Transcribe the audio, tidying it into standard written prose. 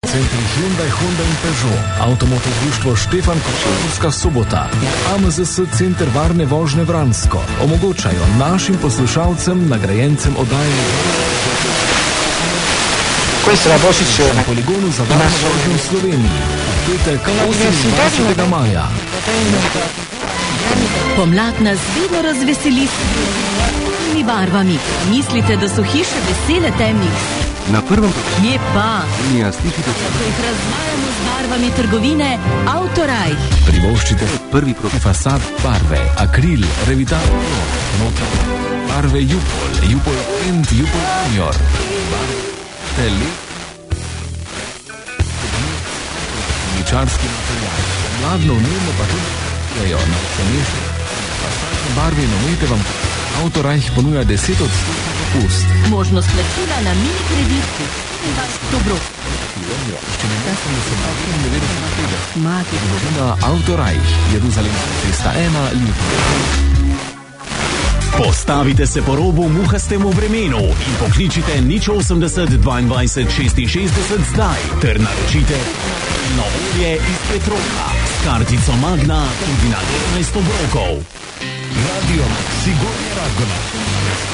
Centri Hyundai, Honda in Peugeot, Avtomoto društvo Štefan Kočevska Sobota, AMZS Center varne vožnje Vransko omogočajo našim poslušalcem, nagrajencem oddaje Questa è la posizione na poligonu za varno vožnjo v Sloveniji. Petek 28. maja. Pomlad nas vedno razveseli s temnimi barvami. Mislite, da so hiše vesele temnih? Na prvem Je pa. slišite Ko jih razvajamo z barvami trgovine Autoraj. Privoščite prvi profil. fasad barve, akril, revital, barve Jupol, Jupol Print, Jupol Junior, tele, ličarski material, mladno vnemo pa tudi jejo na cenejše fasadne barve in omete vam Autoraj ponuja 10% popust. Možnost plačila na mini kreditku. In vas dobro. Na Autoraj, Jeruzalem 301 Ljubljana. Postavite se po robu muhastemu vremenu in pokličite 080 22 66 zdaj ter naročite na olje iz Petrola s kartico Magna tudi na 15 obrokov. Radio Sigurno Ragona.